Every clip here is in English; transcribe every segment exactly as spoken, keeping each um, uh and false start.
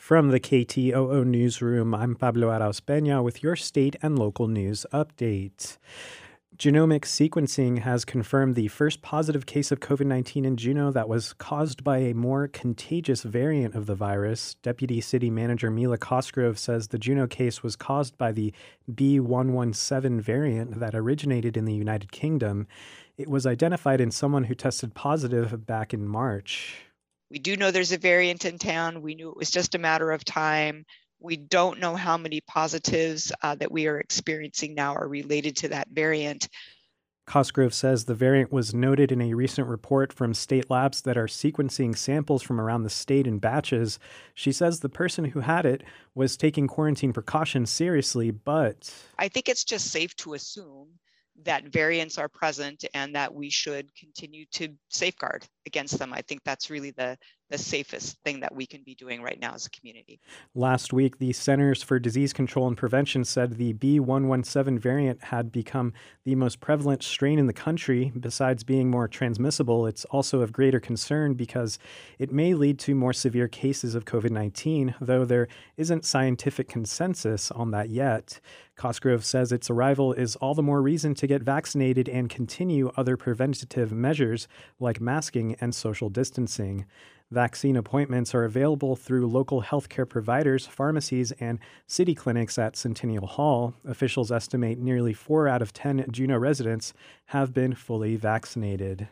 From the K T O O Newsroom, I'm Pablo Arauz Peña with your state and local news update. Genomic sequencing has confirmed the first positive case of COVID nineteen in Juneau that was caused by a more contagious variant of the virus. Deputy City Manager Mila Cosgrove says the Juneau case was caused by the B one one seven variant that originated in the United Kingdom. It was identified in someone who tested positive back in March. We do know there's a variant in town. We knew it was just a matter of time. We don't know how many positives uh, that we are experiencing now are related to that variant. Cosgrove says the variant was noted in a recent report from state labs that are sequencing samples from around the state in batches. She says the person who had it was taking quarantine precautions seriously, but I think it's just safe to assume that variants are present and that we should continue to safeguard against them. I think that's really the, the safest thing that we can be doing right now as a community. Last week, the Centers for Disease Control and Prevention said the B one one seven variant had become the most prevalent strain in the country. Besides being more transmissible, it's also of greater concern because it may lead to more severe cases of COVID nineteen, though there isn't scientific consensus on that yet. Cosgrove says its arrival is all the more reason to get vaccinated and continue other preventative measures like masking and social distancing. Vaccine appointments are available through local healthcare providers, pharmacies, and city clinics at Centennial Hall. Officials estimate nearly four out of ten Juneau residents have been fully vaccinated.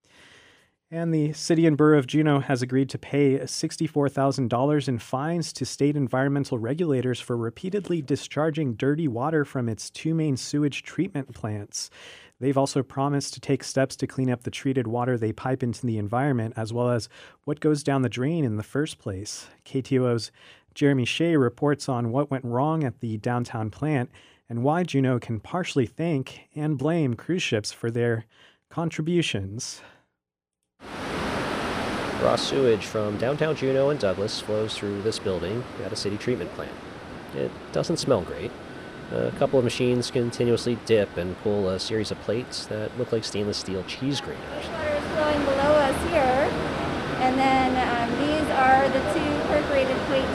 And the City and Borough of Juneau has agreed to pay sixty-four thousand dollars in fines to state environmental regulators for repeatedly discharging dirty water from its two main sewage treatment plants. They've also promised to take steps to clean up the treated water they pipe into the environment, as well as what goes down the drain in the first place. K T O O's Jeremy Shea reports on what went wrong at the downtown plant and why Juneau can partially thank and blame cruise ships for their contributions. Raw sewage from downtown Juneau and Douglas flows through this building at a city treatment plant. It doesn't smell great. A couple of machines continuously dip and pull a series of plates that look like stainless steel cheese graters. Water is flowing below us here, and then um, these are the two perforated plate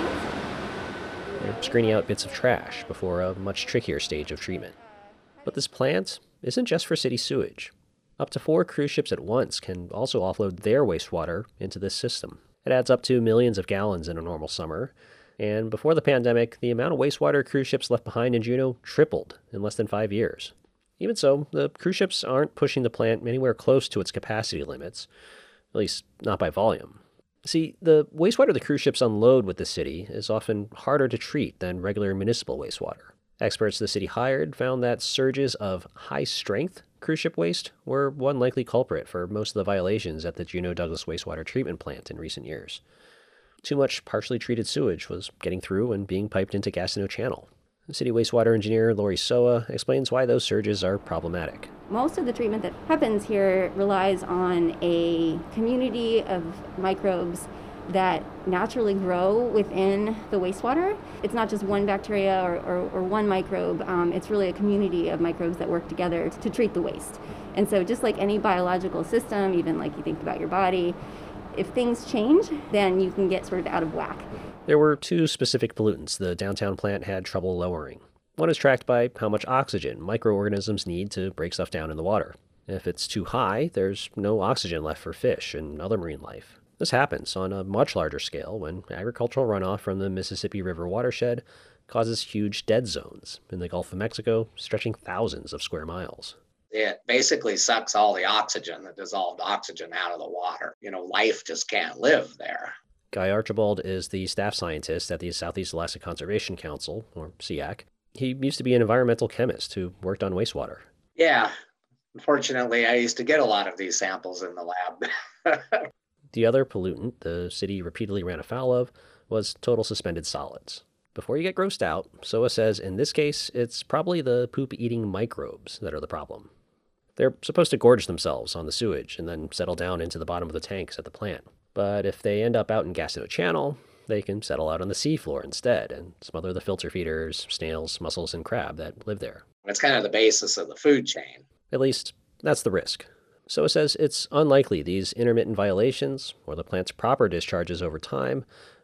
screens. They're screening out bits of trash before a much trickier stage of treatment. But this plant isn't just for city sewage. Up to four cruise ships at once can also offload their wastewater into this system. It adds up to millions of gallons in a normal summer. And before the pandemic, the amount of wastewater cruise ships left behind in Juneau tripled in less than five years. Even so, the cruise ships aren't pushing the plant anywhere close to its capacity limits, at least not by volume. See, the wastewater the cruise ships unload with the city is often harder to treat than regular municipal wastewater. Experts the city hired found that surges of high-strength cruise ship waste were one likely culprit for most of the violations at the Juneau Douglas wastewater treatment plant in recent years. Too much partially treated sewage was getting through and being piped into Gastineau Channel. City wastewater engineer Lori Soa explains why those surges are problematic. Most of the treatment that happens here relies on a community of microbes that naturally grow within the wastewater. It's not just one bacteria or, or, or one microbe. Um, it's really a community of microbes that work together to treat the waste. And so just like any biological system, even like you think about your body, if things change, then you can get sort of out of whack. There were two specific pollutants the downtown plant had trouble lowering. One is tracked by how much oxygen microorganisms need to break stuff down in the water. If it's too high, there's no oxygen left for fish and other marine life. This happens on a much larger scale when agricultural runoff from the Mississippi River watershed causes huge dead zones in the Gulf of Mexico, stretching thousands of square miles. It basically sucks all the oxygen, the dissolved oxygen, out of the water. You know, life just can't live there. Guy Archibald is the staff scientist at the Southeast Alaska Conservation Council, or S E A C. He used to be an environmental chemist who worked on wastewater. Yeah. Unfortunately, I used to get a lot of these samples in the lab. The other pollutant the city repeatedly ran afoul of was total suspended solids. Before you get grossed out, S O A says in this case, it's probably the poop-eating microbes that are the problem. They're supposed to gorge themselves on the sewage and then settle down into the bottom of the tanks at the plant. But if they end up out in Gastineau Channel, they can settle out on the seafloor instead and smother the filter feeders, snails, mussels, and crab that live there. It's kind of the basis of the food chain. At least, that's the risk. S O A says it's unlikely these intermittent violations, or the plant's proper discharges over time,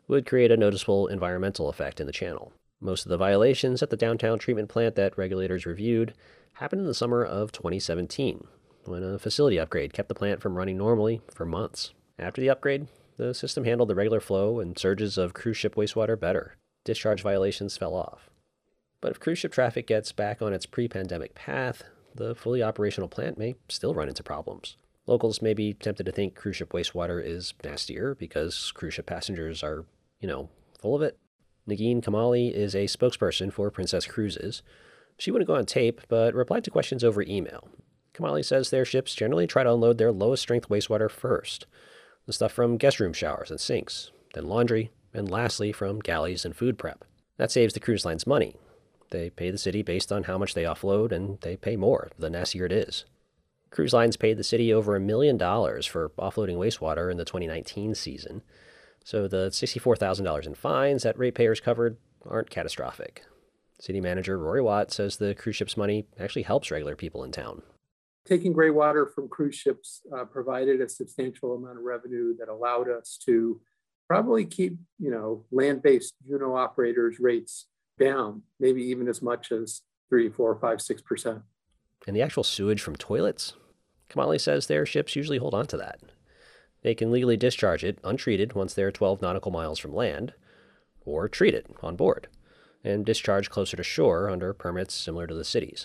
would create a noticeable environmental effect in the channel. Most of the violations at the downtown treatment plant that regulators reviewed happened in the summer of twenty seventeen, when a facility upgrade kept the plant from running normally for months. After the upgrade, the system handled the regular flow and surges of cruise ship wastewater better. Discharge violations fell off. But if cruise ship traffic gets back on its pre-pandemic path, the fully operational plant may still run into problems. Locals may be tempted to think cruise ship wastewater is nastier because cruise ship passengers are, you know, full of it. Negin Kamali is a spokesperson for Princess Cruises. She wouldn't go on tape, but replied to questions over email. Kamali says their ships generally try to unload their lowest strength wastewater first, the stuff from guest room showers and sinks, then laundry, and lastly from galleys and food prep. That saves the cruise lines money. They pay the city based on how much they offload, and they pay more the nastier it is. Cruise lines paid the city over a million dollars for offloading wastewater in the twenty nineteen season, so the sixty-four thousand dollars in fines that ratepayers covered aren't catastrophic. City manager Rory Watt says the cruise ship's money actually helps regular people in town. Taking gray water from cruise ships uh, provided a substantial amount of revenue that allowed us to probably keep, you know, land-based Juneau operators' rates down, maybe even as much as three, four, five, six percent. And the actual sewage from toilets? Kamali says their ships usually hold on to that. They can legally discharge it untreated once they're twelve nautical miles from land, or treat it on board, and discharge closer to shore under permits similar to the city's.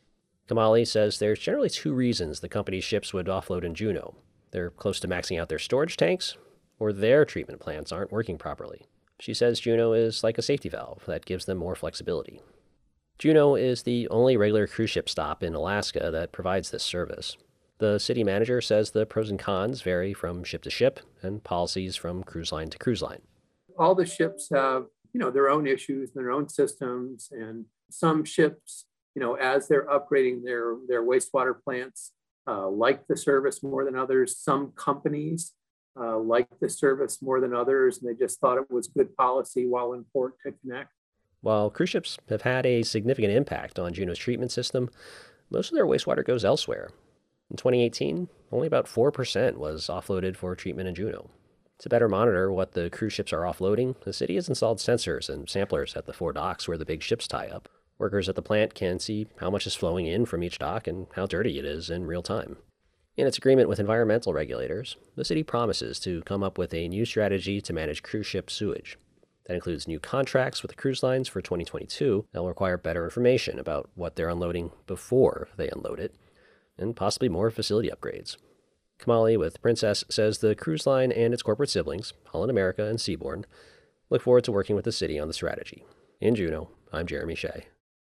Kamali says there's generally two reasons the company's ships would offload in Juneau. They're close to maxing out their storage tanks, or their treatment plants aren't working properly. She says Juneau is like a safety valve that gives them more flexibility. Juneau is the only regular cruise ship stop in Alaska that provides this service. The city manager says the pros and cons vary from ship to ship and policies from cruise line to cruise line. All the ships have, you know, their own issues, their own systems, and some ships, you know, as they're upgrading their, their wastewater plants, uh, like the service more than others. Some companies uh, like the service more than others, and they just thought it was good policy while in port to connect. While cruise ships have had a significant impact on Juneau's treatment system, most of their wastewater goes elsewhere. In twenty eighteen, only about four percent was offloaded for treatment in Juneau. To better monitor what the cruise ships are offloading, the city has installed sensors and samplers at the four docks where the big ships tie up. Workers at the plant can see how much is flowing in from each dock and how dirty it is in real time. In its agreement with environmental regulators, the city promises to come up with a new strategy to manage cruise ship sewage. That includes new contracts with the cruise lines for twenty twenty-two that will require better information about what they're unloading before they unload it, and possibly more facility upgrades. Kamali with Princess says the cruise line and its corporate siblings, Holland America and Seabourn, look forward to working with the city on the strategy. In Juneau, I'm Jeremy Shea.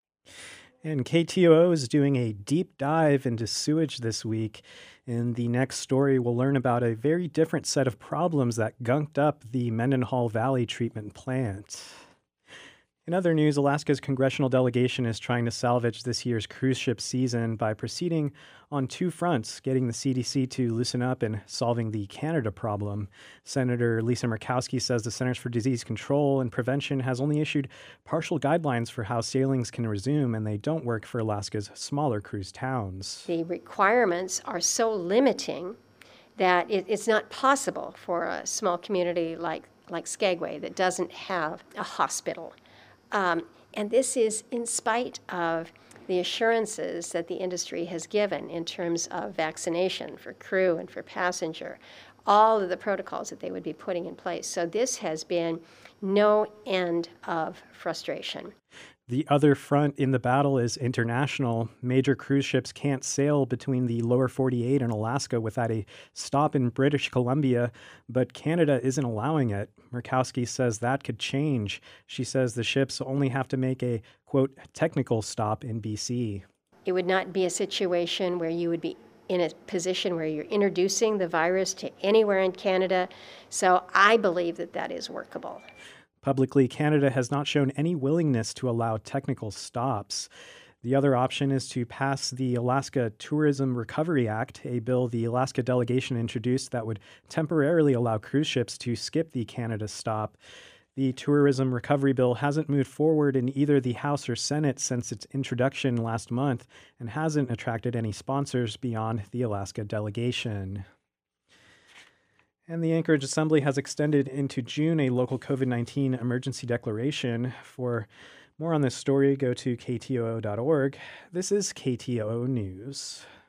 And K T O O is doing a deep dive into sewage this week. In the next story, we'll learn about a very different set of problems that gunked up the Mendenhall Valley treatment plant. In other news, Alaska's congressional delegation is trying to salvage this year's cruise ship season by proceeding on two fronts, getting the C D C to loosen up and solving the Canada problem. Senator Lisa Murkowski says the Centers for Disease Control and Prevention has only issued partial guidelines for how sailings can resume, and they don't work for Alaska's smaller cruise towns. The requirements are so limiting that it, it's not possible for a small community like, like Skagway that doesn't have a hospital. Um, and this is in spite of the assurances that the industry has given in terms of vaccination for crew and for passenger, all of the protocols that they would be putting in place. So this has been no end of frustration. The other front in the battle is international. Major cruise ships can't sail between the lower forty-eight and Alaska without a stop in British Columbia, but Canada isn't allowing it. Murkowski says that could change. She says the ships only have to make a, quote, technical stop in B C. It would not be a situation where you would be in a position where you're introducing the virus to anywhere in Canada. So I believe that that is workable. Publicly, Canada has not shown any willingness to allow technical stops. The other option is to pass the Alaska Tourism Recovery Act, a bill the Alaska delegation introduced that would temporarily allow cruise ships to skip the Canada stop. The Tourism Recovery Bill hasn't moved forward in either the House or Senate since its introduction last month and hasn't attracted any sponsors beyond the Alaska delegation. And the Anchorage Assembly has extended into June a local COVID nineteen emergency declaration. For more on this story, go to K T O O dot org. This is K T O O News.